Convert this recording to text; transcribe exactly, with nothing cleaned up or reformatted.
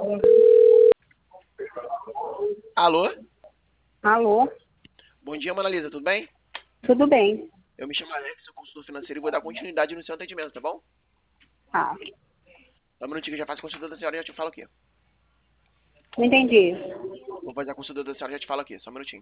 Alô? Alô? Bom dia, Mona Lisa, tudo bem? Tudo bem? Eu me chamo Alex, sou consultor financeiro e vou dar continuidade no seu atendimento, tá bom? Tá. Só um minutinho que eu já faço a consulta da senhora e já te falo aqui. Não entendi. Vou fazer a consulta da senhora e já te falo aqui, só um minutinho.